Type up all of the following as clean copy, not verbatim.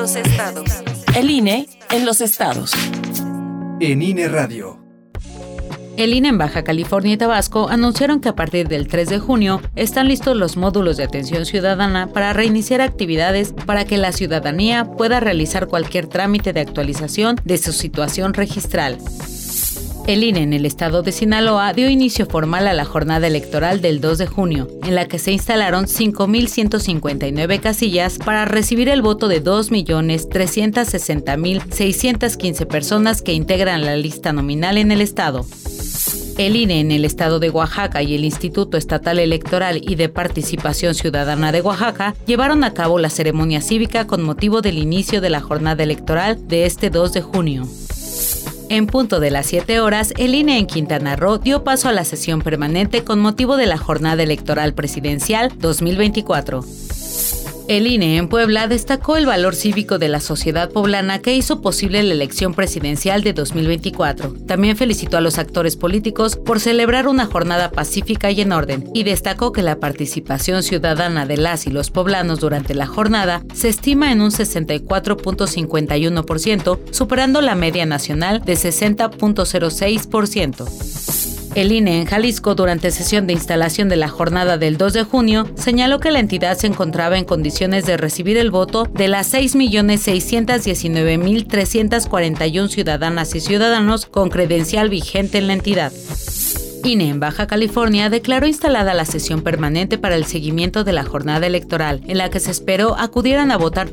los estados. El INE en los estados. En INE Radio. El INE en Baja California y Tabasco anunciaron que a partir del 3 de junio están listos los módulos de atención ciudadana para reiniciar actividades para que la ciudadanía pueda realizar cualquier trámite de actualización de su situación registral. El INE en el estado de Sinaloa dio inicio formal a la jornada electoral del 2 de junio, en la que se instalaron 5,159 casillas para recibir el voto de 2,360,615 personas que integran la lista nominal en el estado. El INE en el estado de Oaxaca y el Instituto Estatal Electoral y de Participación Ciudadana de Oaxaca llevaron a cabo la ceremonia cívica con motivo del inicio de la jornada electoral de este 2 de junio. En punto de las 7 horas, el INE en Quintana Roo dio paso a la sesión permanente con motivo de la Jornada Electoral Presidencial 2024. El INE en Puebla destacó el valor cívico de la sociedad poblana que hizo posible la elección presidencial de 2024. También felicitó a los actores políticos por celebrar una jornada pacífica y en orden, y destacó que la participación ciudadana de las y los poblanos durante la jornada se estima en un 64,51%, superando la media nacional de 60,06%. El INE en Jalisco, durante sesión de instalación de la jornada del 2 de junio, señaló que la entidad se encontraba en condiciones de recibir el voto de las 6,619,341 ciudadanas y ciudadanos con credencial vigente en la entidad. INE en Baja California declaró instalada la sesión permanente para el seguimiento de la jornada electoral, en la que se esperó acudieran a votar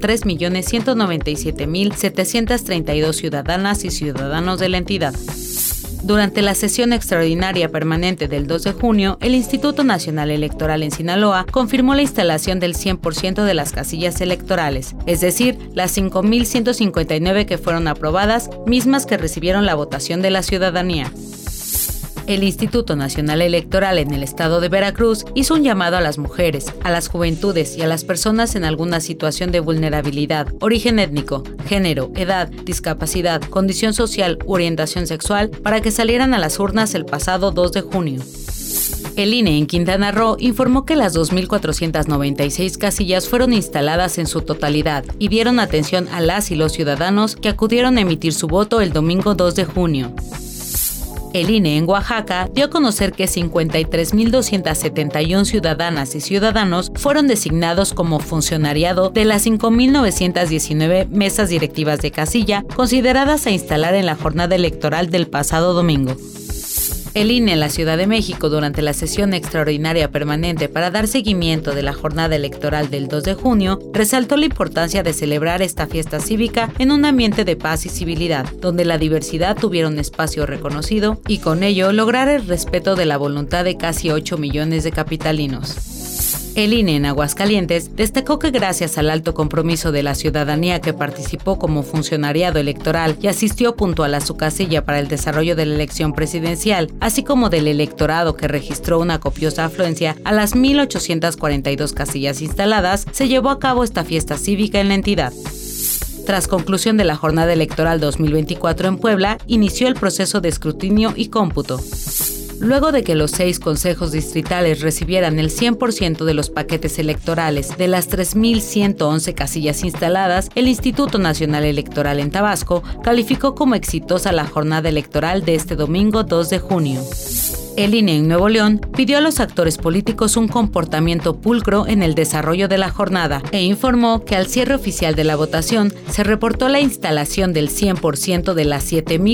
3,197,732 ciudadanas y ciudadanos de la entidad. Durante la sesión extraordinaria permanente del 2 de junio, el Instituto Nacional Electoral en Sinaloa confirmó la instalación del 100% de las casillas electorales, es decir, las 5,159 que fueron aprobadas, mismas que recibieron la votación de la ciudadanía. El Instituto Nacional Electoral en el estado de Veracruz hizo un llamado a las mujeres, a las juventudes y a las personas en alguna situación de vulnerabilidad, origen étnico, género, edad, discapacidad, condición social u orientación sexual para que salieran a las urnas el pasado 2 de junio. El INE en Quintana Roo informó que las 2,496 casillas fueron instaladas en su totalidad y dieron atención a las y los ciudadanos que acudieron a emitir su voto el domingo 2 de junio. El INE en Oaxaca dio a conocer que 53,271 ciudadanas y ciudadanos fueron designados como funcionariado de las 5,919 mesas directivas de casilla consideradas a instalar en la jornada electoral del pasado domingo. El INE en la Ciudad de México, durante la sesión extraordinaria permanente para dar seguimiento de la jornada electoral del 2 de junio, resaltó la importancia de celebrar esta fiesta cívica en un ambiente de paz y civilidad, donde la diversidad tuviera un espacio reconocido y con ello lograr el respeto de la voluntad de casi 8 millones de capitalinos. El INE en Aguascalientes destacó que gracias al alto compromiso de la ciudadanía que participó como funcionariado electoral y asistió puntual a su casilla para el desarrollo de la elección presidencial, así como del electorado que registró una copiosa afluencia a las 1,842 casillas instaladas, se llevó a cabo esta fiesta cívica en la entidad. Tras conclusión de la jornada electoral 2024 en Puebla, inició el proceso de escrutinio y cómputo. Luego de que los 6 consejos distritales recibieran el 100% de los paquetes electorales de las 3,111 casillas instaladas, el Instituto Nacional Electoral en Tabasco calificó como exitosa la jornada electoral de este domingo 2 de junio. El INE en Nuevo León pidió a los actores políticos un comportamiento pulcro en el desarrollo de la jornada e informó que al cierre oficial de la votación se reportó la instalación del 100% de las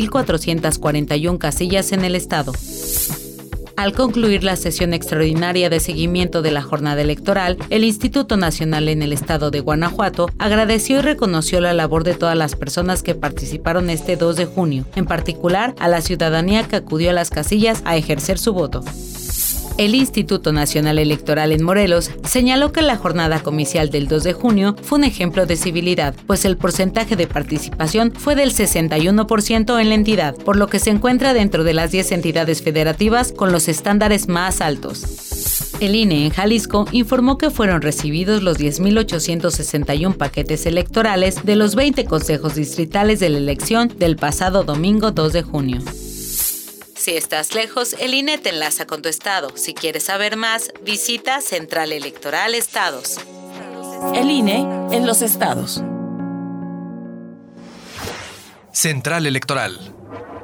7,441 casillas en el estado. Al concluir la sesión extraordinaria de seguimiento de la jornada electoral, el Instituto Nacional en el estado de Guanajuato agradeció y reconoció la labor de todas las personas que participaron este 2 de junio, en particular a la ciudadanía que acudió a las casillas a ejercer su voto. El Instituto Nacional Electoral en Morelos señaló que la jornada comicial del 2 de junio fue un ejemplo de civilidad, pues el porcentaje de participación fue del 61% en la entidad, por lo que se encuentra dentro de las 10 entidades federativas con los estándares más altos. El INE en Jalisco informó que fueron recibidos los 10,861 paquetes electorales de los 20 consejos distritales de la elección del pasado domingo 2 de junio. Si estás lejos, el INE te enlaza con tu estado. Si quieres saber más, visita Central Electoral Estados. El INE en los estados. Central Electoral.